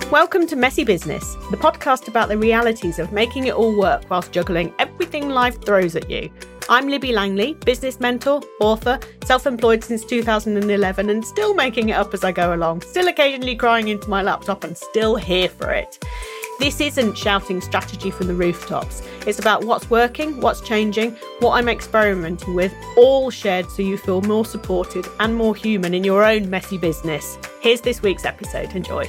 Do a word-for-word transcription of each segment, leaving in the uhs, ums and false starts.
Welcome to Messy Business, the podcast about the realities of making it all work whilst juggling everything life throws at you. I'm Libby Langley, business mentor, author, self-employed since two thousand eleven and still making it up as I go along, still occasionally crying into my laptop and still here for it. This isn't shouting strategy from the rooftops. It's about what's working, what's changing, what I'm experimenting with, all shared so you feel more supported and more human in your own messy business. Here's this week's episode. Enjoy.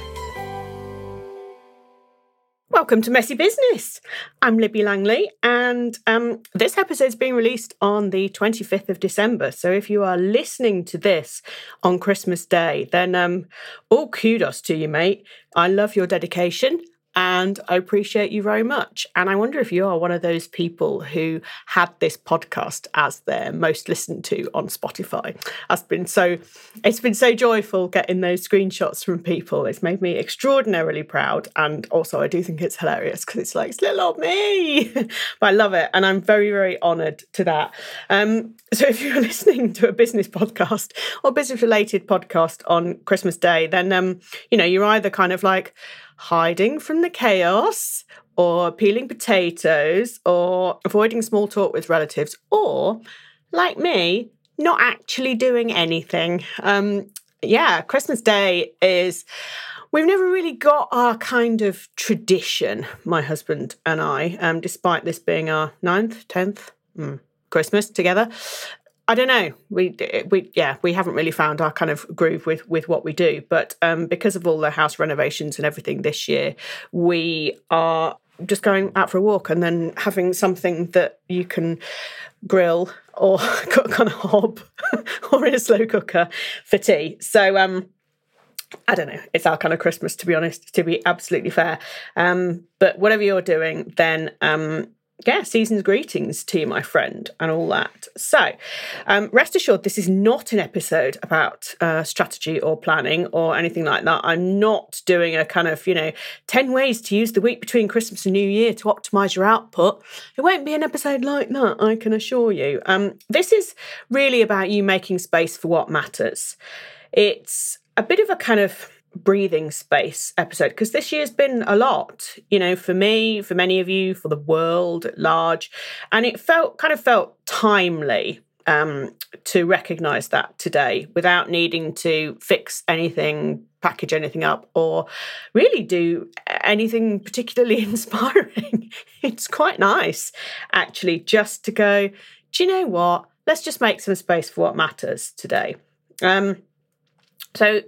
Welcome to Messy Business. I'm Libby Langley, and um, this episode is being released on the twenty-fifth of December. So if you are listening to this on Christmas Day, then um, all kudos to you, mate. I love your dedication. And I appreciate you very much. And I wonder if you are one of those people who had this podcast as their most listened to on Spotify. It's been so, it's been so joyful getting those screenshots from people. It's made me extraordinarily proud. And also I do think it's hilarious because it's like, it's little old me. But I love it. And I'm very, very honoured to that. Um, so if you're listening to a business podcast or business related podcast on Christmas Day, then, um, you know, you're either kind of like, hiding from the chaos or peeling potatoes or avoiding small talk with relatives or, like me, not actually doing anything. Um, yeah, Christmas Day is... We've never really got our kind of tradition, my husband and I, um, despite this being our ninth, tenth mm, Christmas together. I don't know. We we yeah we haven't really found our kind of groove with with what we do, but um, because of all the house renovations and everything this year, we are just going out for a walk and then having something that you can grill or cook on a hob or in a slow cooker for tea. So um, I don't know. It's our kind of Christmas, to be honest. To be absolutely fair, um, but whatever you're doing, then. Um, Yeah, season's greetings to you, my friend, and all that. So, um, rest assured, this is not an episode about uh, strategy or planning or anything like that. I'm not doing a kind of, you know, ten ways to use the week between Christmas and New Year to optimise your output. It won't be an episode like that, I can assure you. Um, this is really about you making space for what matters. It's a bit of a kind of breathing space episode because this year's been a lot, you know, for me, for many of you, for the world at large, and it felt kind of felt timely um, to recognise that today without needing to fix anything, package anything up, or really do anything particularly inspiring. It's quite nice, actually, just to go, do you know what? Let's just make some space for what matters today. Um, so.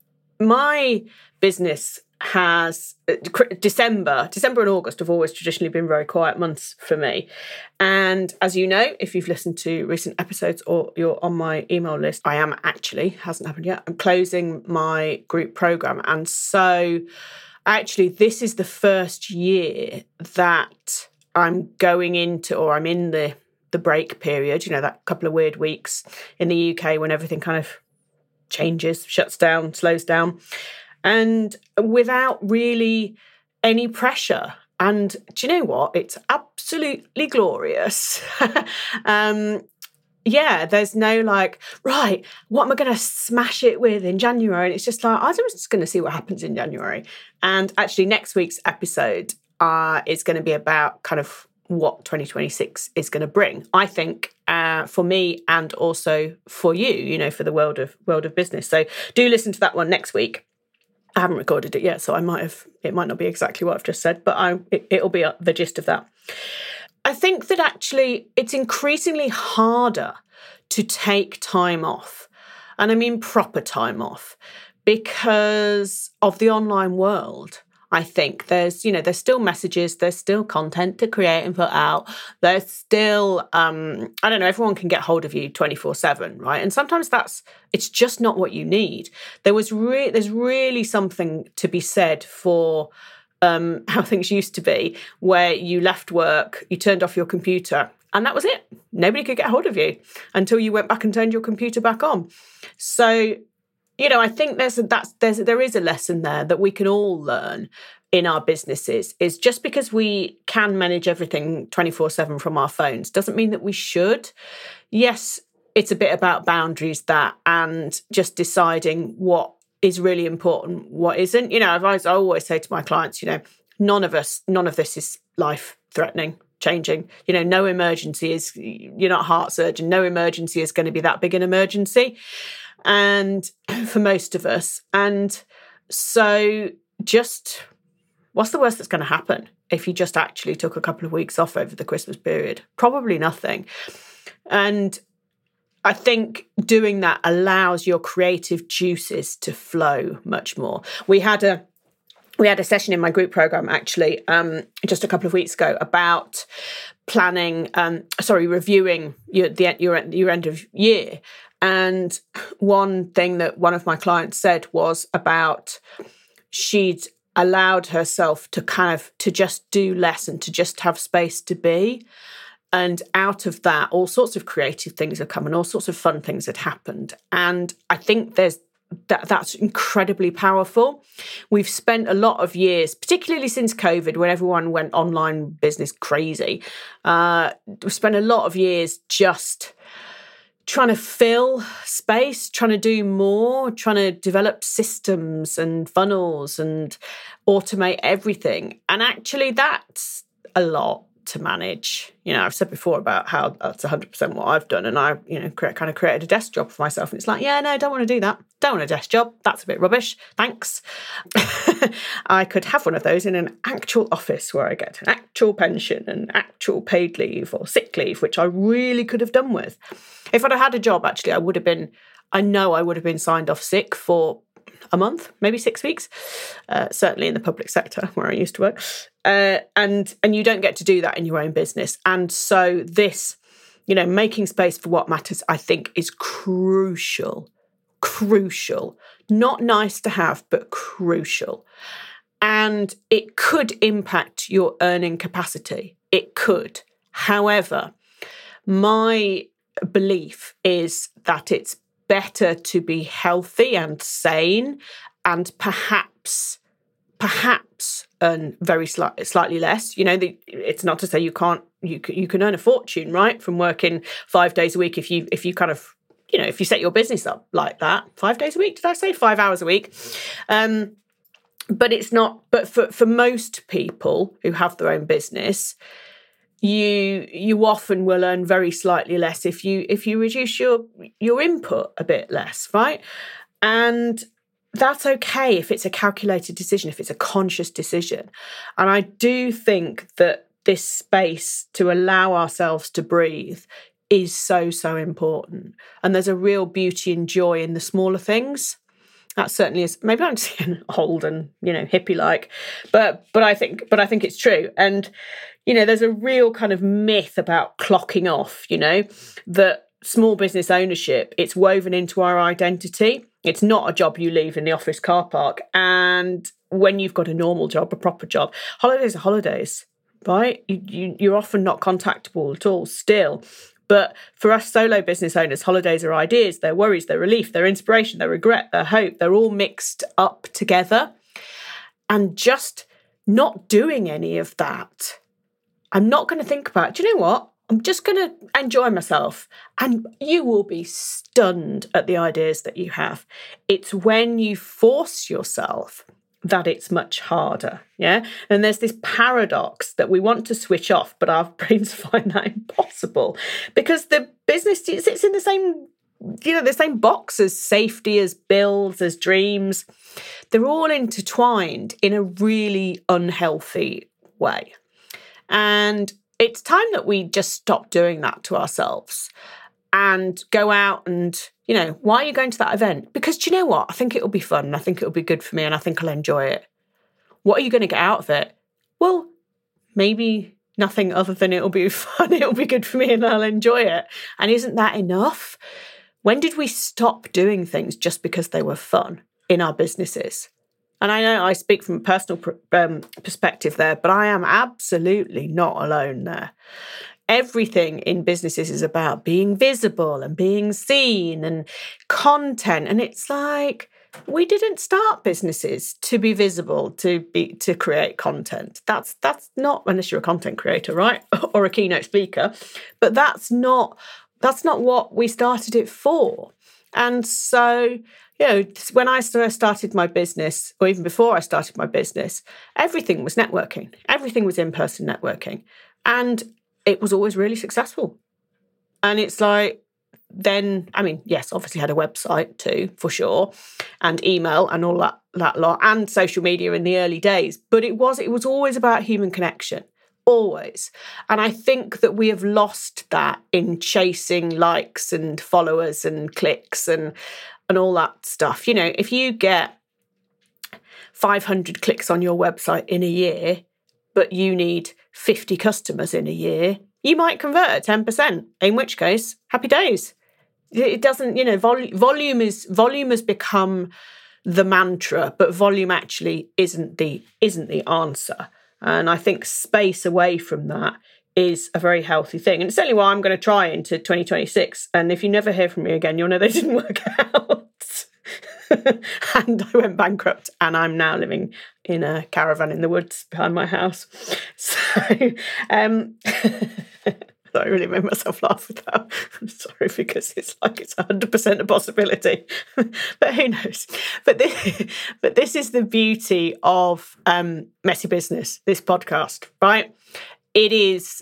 My business has December, December and August have always traditionally been very quiet months for me. And as you know, if you've listened to recent episodes or you're on my email list, I am actually, hasn't happened yet, I'm closing my group program. And so actually this is the first year that I'm going into, or I'm in the, the break period, you know, that couple of weird weeks in the U K when everything kind of changes, shuts down, slows down, and without really any pressure. And do you know what? It's absolutely glorious. um, yeah, there's no like, right, what am I going to smash it with in January? And it's just like, I'm just going to see what happens in January. And actually next week's episode uh, is going to be about kind of what twenty twenty-six is going to bring, I think, uh, for me and also for you, you know, for the world of world of business. So do listen to that one next week. I haven't recorded it yet, so I might have, it might not be exactly what I've just said, but I, it, it'll be the gist of that. I think that actually it's increasingly harder to take time off, and I mean proper time off, because of the online world. I think there's, you know, there's still messages, there's still content to create and put out. There's still, um, I don't know, everyone can get hold of you twenty-four seven, right? And sometimes that's, it's just not what you need. There was re- there's really something to be said for um, how things used to be, where you left work, you turned off your computer, and that was it. Nobody could get hold of you until you went back and turned your computer back on. So, you know, I think there's a, that's there's there is a lesson there that we can all learn in our businesses. Is just because we can manage everything twenty-four seven from our phones doesn't mean that we should. Yes, it's a bit about boundaries, that, and just deciding what is really important, what isn't. You know, I've always, I always say to my clients, you know, none of us, none of this is life-threatening, changing. You know, no emergency is, you're not a heart surgeon, no emergency is going to be that big an emergency. And for most of us. And so just, what's the worst that's going to happen if you just actually took a couple of weeks off over the Christmas period? Probably nothing. And I think doing that allows your creative juices to flow much more. We had a we had a session in my group program actually um, just a couple of weeks ago about planning, um, sorry, reviewing your the your your end of year. And one thing that one of my clients said was about she'd allowed herself to kind of to just do less and to just have space to be. And out of that, all sorts of creative things have come and all sorts of fun things had happened. And I think there's that that's incredibly powerful. We've spent a lot of years, particularly since COVID, when everyone went online business crazy, uh, we've spent a lot of years just trying to fill space, trying to do more, trying to develop systems and funnels and automate everything. And actually that's a lot to manage. You know, I've said before about how that's one hundred percent what I've done. And I, you know, create, kind of created a desk job for myself. And it's like, yeah, no, don't want to do that. Don't want a desk job. That's a bit rubbish. Thanks. I could have one of those in an actual office where I get an actual pension and actual paid leave or sick leave, which I really could have done with. If I'd have had a job, actually, I would have been, I know I would have been signed off sick for a month, maybe six weeks, uh, certainly in the public sector where I used to work. Uh, and and you don't get to do that in your own business. And so this, you know, making space for what matters, I think is crucial, crucial, not nice to have, but crucial. And it could impact your earning capacity. It could. However, my belief is that it's better to be healthy and sane and perhaps, perhaps earn very sli- slightly less. You know, the, it's not to say you can't, you, you can earn a fortune, right, from working five days a week if you, if you kind of, you know, if you set your business up like that. Five days a week, did I say? Five hours a week. Um, but it's not, but for, for most people who have their own business, you you often will earn very slightly less if you if you reduce your your input a bit less, right? And that's okay if it's a calculated decision, if it's a conscious decision. And I do think that this space to allow ourselves to breathe is so, so important. And there's a real beauty and joy in the smaller things. That certainly is. Maybe I'm just getting old and, you know, hippie-like, but but I think but I think it's true. And you know, there's a real kind of myth about clocking off. You know, that small business ownership, it's woven into our identity. It's not a job you leave in the office car park. And when you've got a normal job, a proper job, holidays are holidays, right? You, you you're often not contactable at all. Still. But for us solo business owners, holidays are ideas, they're worries, they're relief, they're inspiration, they're regret, they're hope. They're all mixed up together. And just not doing any of that, I'm not going to think about it. Do you know what? I'm just going to enjoy myself. And you will be stunned at the ideas that you have. It's when you force yourself that it's much harder, yeah? And there's this paradox that we want to switch off, but our brains find that impossible because the business sits in the same, you know, the same box as safety, as bills, as dreams. They're all intertwined in a really unhealthy way. And it's time that we just stop doing that to ourselves and go out and, you know, why are you going to that event? Because do you know what? I think it'll be fun and I think it'll be good for me and I think I'll enjoy it. What are you going to get out of it? Well, maybe nothing other than it'll be fun, it'll be good for me and I'll enjoy it. And isn't that enough? When did we stop doing things just because they were fun in our businesses? And I know I speak from a personal um, perspective there, but I am absolutely not alone there. Everything in businesses is about being visible and being seen and content. And it's like, we didn't start businesses to be visible, to be to create content. That's that's not, unless you're a content creator, right? Or a keynote speaker. But that's not that's not what we started it for. And so, You know, when I first started my business, or even before I started my business, everything was networking. Everything was in-person networking. And it was always really successful. And it's like, then, I mean, yes, obviously had a website too, for sure, and email and all that, that lot, and social media in the early days. But it was, it was always about human connection. Always. And I think that we have lost that in chasing likes and followers and clicks and and all that stuff. You know, if you get five hundred clicks on your website in a year, but you need fifty customers in a year, you might convert at ten percent, in which case, happy days. It doesn't, you know, vol- volume is volume has become the mantra, but volume actually isn't the isn't the answer. And I think space away from that is a very healthy thing. And it's certainly what I'm going to try into twenty twenty-six. And if you never hear from me again, you'll know they didn't work out. And I went bankrupt, and I'm now living in a caravan in the woods behind my house. So um, I really made myself laugh with that. I'm sorry, because it's like it's one hundred percent a possibility. But who knows? But this, but this is the beauty of um, Messy Business, this podcast, right? It is,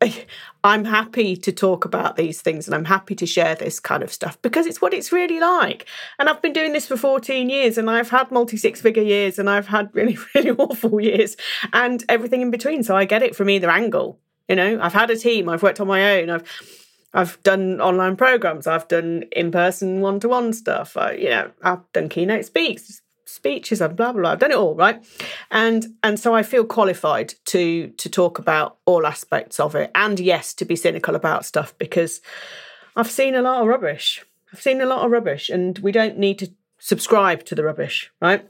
I'm happy to talk about these things, and I'm happy to share this kind of stuff because it's what it's really like. And I've been doing this for fourteen years, and I've had multi-six-figure years, and I've had really, really awful years, and everything in between. So I get it from either angle. You know, I've had a team, I've worked on my own, I've I've done online programs, I've done in-person one-to-one stuff, I, you know, I've done keynote speaks, speeches, and blah, blah, blah. I've done it all, right? And and so I feel qualified to to talk about all aspects of it. And yes, to be cynical about stuff, because I've seen a lot of rubbish. I've seen a lot of rubbish, and we don't need to subscribe to the rubbish, right?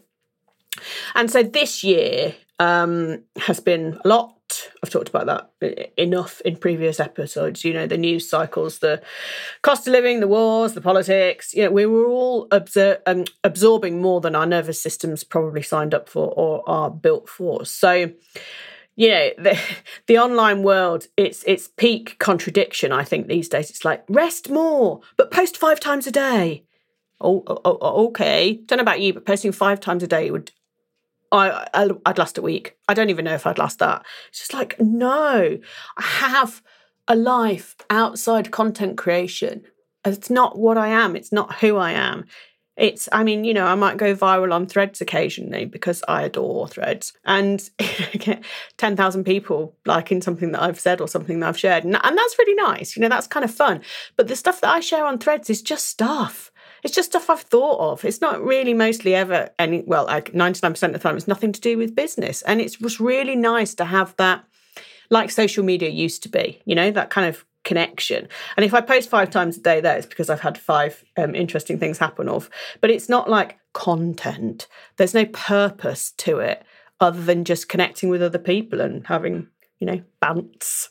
And so this year um, has been a lot. I've talked about that enough in previous episodes. You know, the news cycles, the cost of living, the wars, the politics. You know, we were all absor- um, absorbing more than our nervous systems probably signed up for or are built for. So, you know, the, the online world, it's it's peak contradiction, I think, these days. It's like, rest more, but post five times a day. Oh, oh, oh okay. Don't know about you, but posting five times a day would... I, I'd last a week. I don't even know if I'd last that. It's just like, no, I have a life outside content creation. It's not what I am. It's not who I am. It's, I mean, you know, I might go viral on Threads occasionally because I adore Threads, and get ten thousand people liking something that I've said or something that I've shared. And, and that's really nice. You know, that's kind of fun. But the stuff that I share on Threads is just stuff. It's just stuff I've thought of. It's not really mostly ever any, well, like ninety-nine percent of the time, it's nothing to do with business. And it was really nice to have that, like social media used to be, you know, that kind of connection. And if I post five times a day there, it's because I've had five um, interesting things happen off. But it's not like content. There's no purpose to it other than just connecting with other people and having, you know, bants.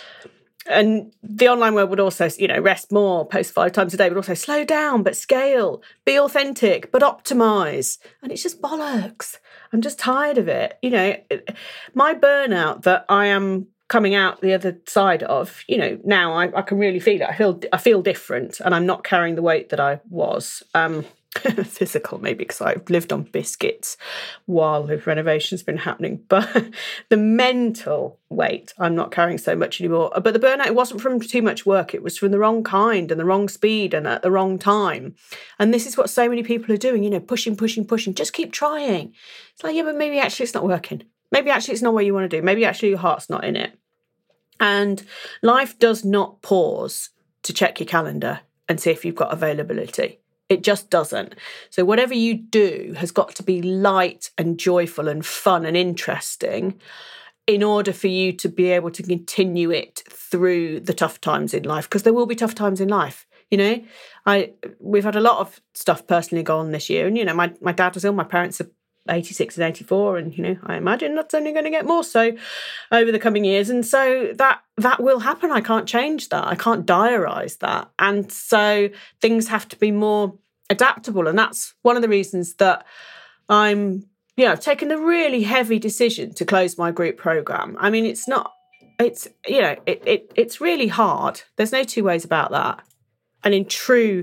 And the online world would also, you know, rest more, post five times a day, but also slow down, but scale, be authentic, but optimize. And it's just bollocks. I'm just tired of it. You know, my burnout that I am coming out the other side of, you know, now I, I can really feel it. I feel, I feel different, and I'm not carrying the weight that I was. Um, physical, maybe, because I've lived on biscuits while the renovation's been happening. But the mental weight, I'm not carrying so much anymore. But the burnout, it wasn't from too much work. It was from the wrong kind and the wrong speed and at the wrong time. And this is what so many people are doing, you know, pushing, pushing, pushing. Just keep trying. It's like, yeah, but maybe actually it's not working. Maybe actually it's not what you want to do. Maybe actually your heart's not in it. And life does not pause to check your calendar and see if you've got availability. It just doesn't. So whatever you do has got to be light and joyful and fun and interesting in order for you to be able to continue it through the tough times in life, because there will be tough times in life. You know, I we've had a lot of stuff personally go on this year, and you know, my my dad was ill, my parents are eighty-six and eighty-four, and you know, I imagine that's only going to get more so over the coming years, and so that that will happen. I can't change that. I can't diarise that, and so things have to be more adaptable. And that's one of the reasons that I'm, you know, I've taken a really heavy decision to close my group program. I mean, it's not, it's, you know, it, it it's really hard. There's no two ways about that. And in true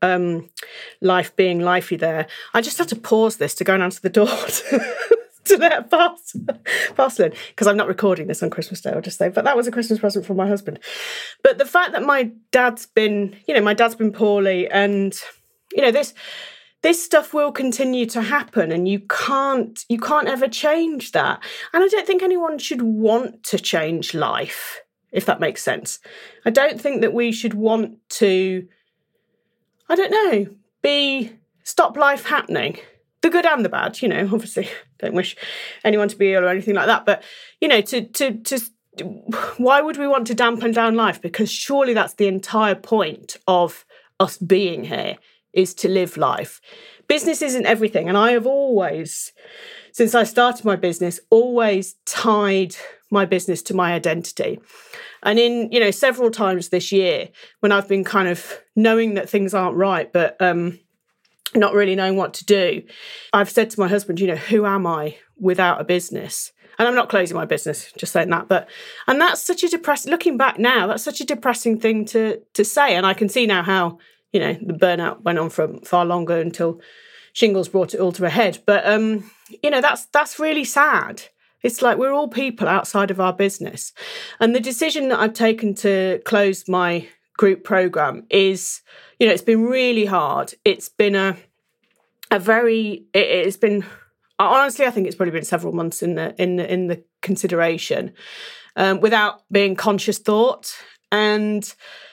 um, life being lifey there. I just have to pause this to go and answer the door to, to let pass, parcel in, because I'm not recording this on Christmas Day, I'll just say, but that was a Christmas present from my husband. But the fact that my dad's been, you know, my dad's been poorly, and, you know, this... This stuff will continue to happen, and you can't you can't ever change that. And I don't think anyone should want to change life, if that makes sense. I don't think that we should want to, I don't know, be stop life happening. The good and the bad, you know, obviously don't wish anyone to be ill or anything like that. But, you know, to to to why would we want to dampen down life? Because surely that's the entire point of us being here, is to live life. Business isn't everything. And I have always, since I started my business, always tied my business to my identity. And in, you know, several times this year, when I've been kind of knowing that things aren't right, but um, not really knowing what to do, I've said to my husband, you know, who am I without a business? And I'm not closing my business, just saying that. But, and that's such a depressing, looking back now, that's such a depressing thing to to say. And I can see now how, you know, the burnout went on for far longer until shingles brought it all to a head. But, um, you know, that's that's really sad. It's like we're all people outside of our business. And the decision that I've taken to close my group program is, you know, it's been really hard. It's been a a very, it, it's been, honestly, I think it's probably been several months in the in the, in the consideration, um, without being conscious thought. And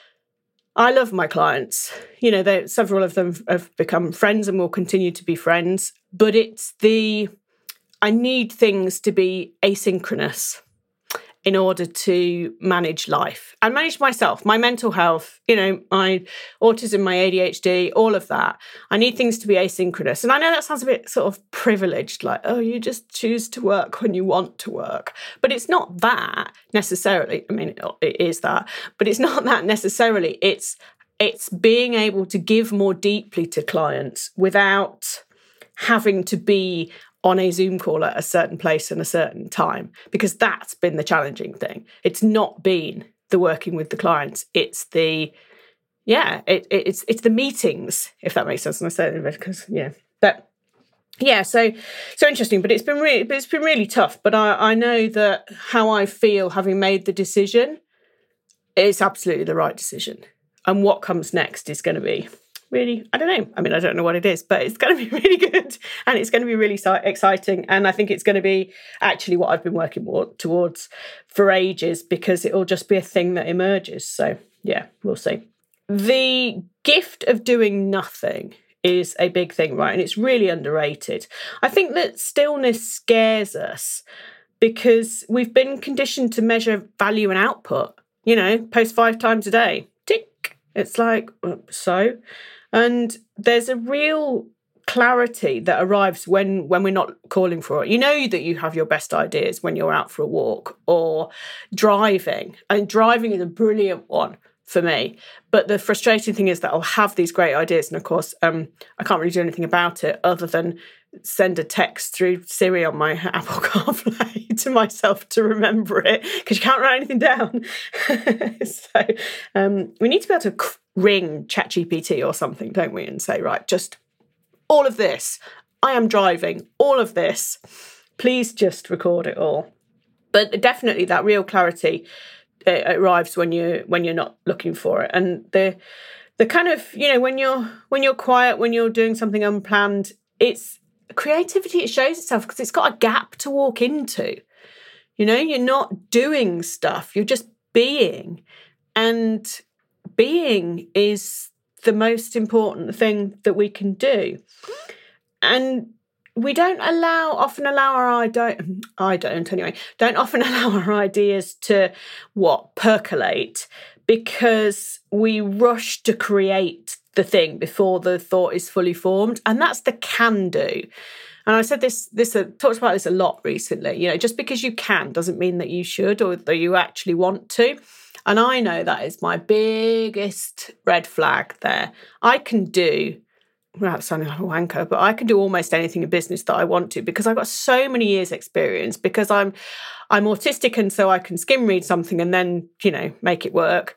I love my clients. You know, they, several of them have become friends and will continue to be friends. But it's the, I need things to be asynchronous in order to manage life and manage myself, my mental health, you know, my autism, my A D H D, all of that. I need things to be asynchronous. And I know that sounds a bit sort of privileged, like, oh, you just choose to work when you want to work. But it's not that necessarily. I mean, it is that, but it's not that necessarily. It's it's being able to give more deeply to clients without having to be on a Zoom call at a certain place and a certain time, because that's been the challenging thing. It's not been the working with the clients. It's the, yeah, it, it, it's it's the meetings, if that makes sense. And I say it because, yeah, but yeah, so so interesting. But it's been really, it's been really tough. But I, I know that how I feel having made the decision, it's absolutely the right decision. And what comes next is going to be really, I don't know. I mean, I don't know what it is, but it's going to be really good, and it's going to be really exciting. And I think it's going to be actually what I've been working towards for ages, because it'll just be a thing that emerges. So yeah, we'll see. The gift of doing nothing is a big thing, right? And it's really underrated. I think that stillness scares us because we've been conditioned to measure value and output. You know, post five times a day, tick. It's like, so... And there's a real clarity that arrives when, when we're not calling for it. You know that you have your best ideas when you're out for a walk or driving. And driving is a brilliant one for me. But the frustrating thing is that I'll have these great ideas. And of course, um, I can't really do anything about it other than send a text through Siri on my Apple CarPlay to myself to remember it, because you can't write anything down. So um, we need to be able to ring ChatGPT or something, don't we? And say, right, just all of this. I am driving, all of this. Please just record it all. But definitely that real clarity it arrives when you when you're not looking for it. And the the kind of, you know, when you're when you're quiet, when you're doing something unplanned, it's creativity, it shows itself because it's got a gap to walk into. You know, you're not doing stuff, you're just being. And being is the most important thing that we can do. And we don't allow, often allow our, I don't, I don't anyway, don't often allow our ideas to, what, percolate, because we rush to create the thing before the thought is fully formed. And that's the can do. And I said this, this uh, talked about this a lot recently. You know, just because you can doesn't mean that you should or that you actually want to. And I know that is my biggest red flag there. I can do, without sounding like a wanker, but I can do almost anything in business that I want to, because I've got so many years experience, because I'm I'm autistic, and so I can skim read something and then, you know, make it work.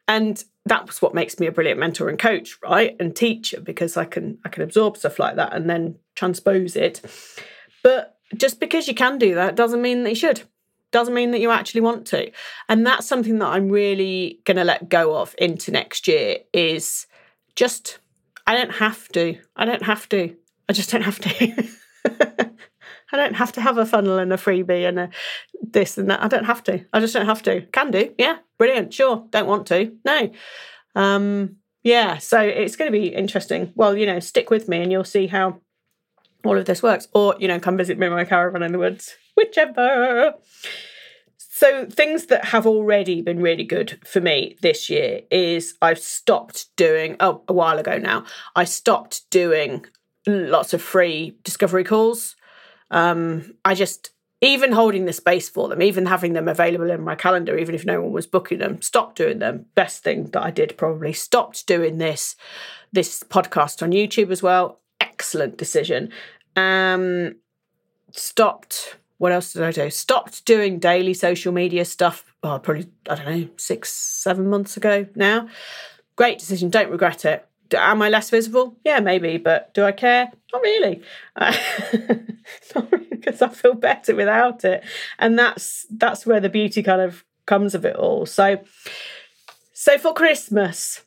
And that's what makes me a brilliant mentor and coach, right? And teacher, because I can I can absorb stuff like that and then transpose it. But just because you can do that doesn't mean that you should. Doesn't mean that you actually want to. And that's something that I'm really going to let go of into next year is just, I don't have to. I don't have to. I just don't have to. I don't have to have a funnel and a freebie and a this and that. I don't have to. I just don't have to. Can do. Yeah. Brilliant. Sure. Don't want to. No. Um, yeah. So it's going to be interesting. Well, you know, stick with me and you'll see how all of this works. Or, you know, come visit me in my caravan in the woods. Whichever. So things that have already been really good for me this year is I've stopped doing, oh, a while ago now, I stopped doing lots of free discovery calls. Um, I just, even holding the space for them, even having them available in my calendar, even if no one was booking them, stopped doing them. Best thing that I did probably. Stopped doing this, this podcast on YouTube as well. Excellent decision. Um, stopped... What else did I do? Stopped doing daily social media stuff, oh, probably, I don't know, six, seven months ago now. Great decision. Don't regret it. Am I less visible? Yeah, maybe. But do I care? Not really. Uh, not really, because I feel better without it. And that's that's where the beauty kind of comes of it all. So, so for Christmas,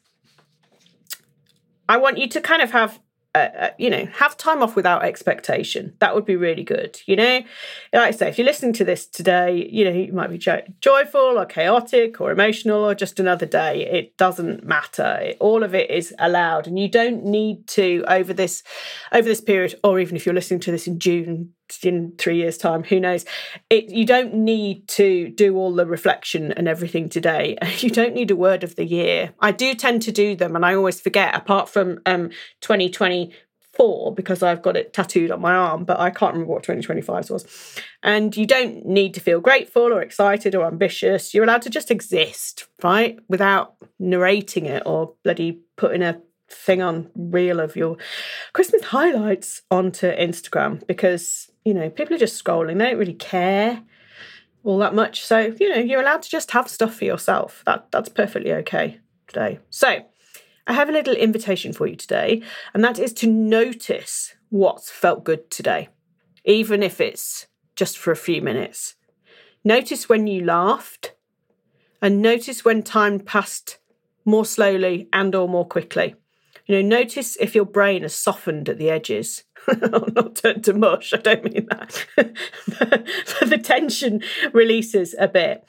I want you to kind of have Uh, uh, you know, have time off without expectation. That would be really good. You know, like I say, if you're listening to this today, you know, you might be jo- joyful or chaotic or emotional or just another day. It doesn't matter. It, all of it is allowed, and you don't need to over this, over this period, or even if you're listening to this in June, in three years' time, who knows? It you don't need to do all the reflection and everything today. You don't need a word of the year. I do tend to do them, and I always forget. Apart from um twenty twenty-four, because I've got it tattooed on my arm, but I can't remember what twenty twenty-five was. And you don't need to feel grateful or excited or ambitious. You're allowed to just exist, right? Without narrating it or bloody putting a thing on reel of your Christmas highlights onto Instagram, because, you know, people are just scrolling. They don't really care all that much. So, you know, you're allowed to just have stuff for yourself. That that's perfectly okay today. So I have a little invitation for you today, and that is to notice what's felt good today, even if it's just for a few minutes. Notice when you laughed, and notice when time passed more slowly and or more quickly. You know, notice if your brain has softened at the edges. Not turned to mush, I don't mean that. but, but the tension releases a bit.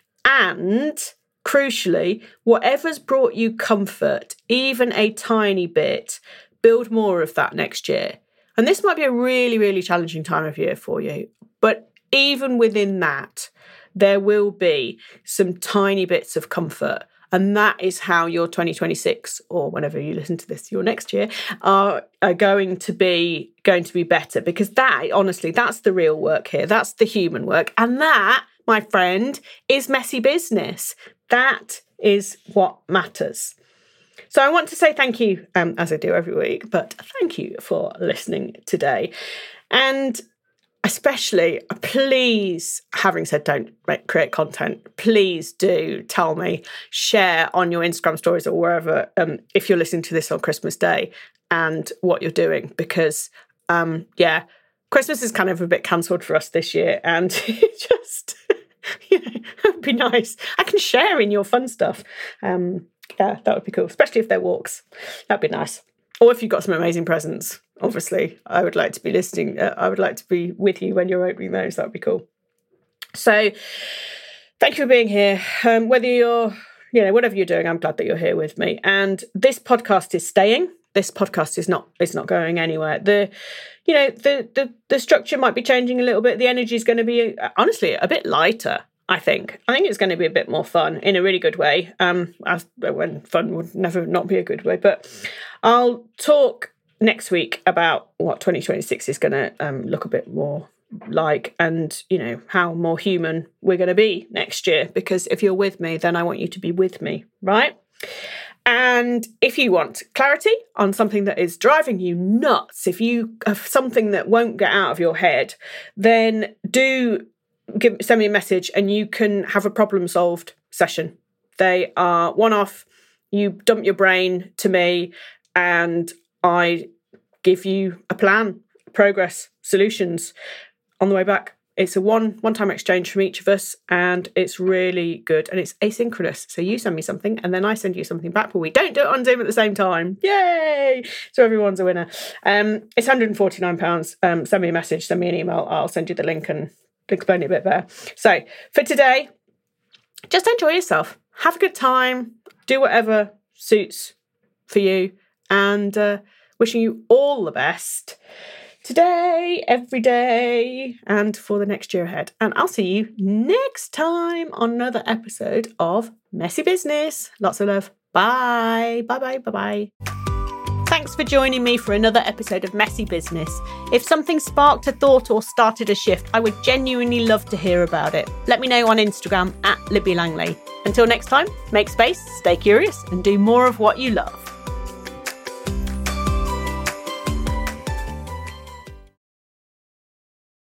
And crucially, whatever's brought you comfort, even a tiny bit, build more of that next year. And this might be a really, really challenging time of year for you. But even within that, there will be some tiny bits of comfort. And that is how your twenty twenty-six, or whenever you listen to this, your next year, are, are going to be going to be better. Because that, honestly, that's the real work here. That's the human work. And that, my friend, is messy business. That is what matters. So I want to say thank you, um, as I do every week, but thank you for listening today. And especially, please, having said don't make, create content, please do tell me, share on your Instagram stories or wherever, um, if you're listening to this on Christmas Day, and what you're doing. Because, um, yeah, Christmas is kind of a bit cancelled for us this year, and it just, you know, it would be nice. I can share in your fun stuff. Um, yeah, that would be cool, especially if they're walks. That'd be nice. Or if you've got some amazing presents. Obviously, I would like to be listening. Uh, I would like to be with you when you're opening those. That would be cool. So thank you for being here. Um, whether you're, you know, whatever you're doing, I'm glad that you're here with me. And this podcast is staying. This podcast is not, is not going anywhere. The, you know, the, the, the structure might be changing a little bit. The energy is going to be, honestly, a bit lighter. I think. I think it's going to be a bit more fun in a really good way. Um, as when fun would never not be a good way. But I'll talk next week about what twenty twenty-six is going to um, look a bit more like, and, you know, how more human we're going to be next year. Because if you're with me, then I want you to be with me, right? And if you want clarity on something that is driving you nuts, if you have something that won't get out of your head, then do give send me a message, and you can have a problem solved session. They are one-off. You dump your brain to me and I give you a plan, progress, solutions on the way back. It's a one, one-time exchange from each of us, and it's really good. And it's asynchronous. So you send me something, and then I send you something back, but we don't do it on Zoom at the same time. Yay! So everyone's a winner. Um, it's one hundred forty-nine pounds. Um, send me a message, send me an email. I'll send you the link and explain it a bit better. So for today, just enjoy yourself. Have a good time. Do whatever suits for you. And uh, wishing you all the best today, every day, and for the next year ahead. And I'll see you next time on another episode of Messy Business. Lots of love. Bye. Bye bye. Bye bye. Thanks for joining me for another episode of Messy Business. If something sparked a thought or started a shift, I would genuinely love to hear about it. Let me know on Instagram at Libby Langley. Until next time, make space, stay curious, and do more of what you love.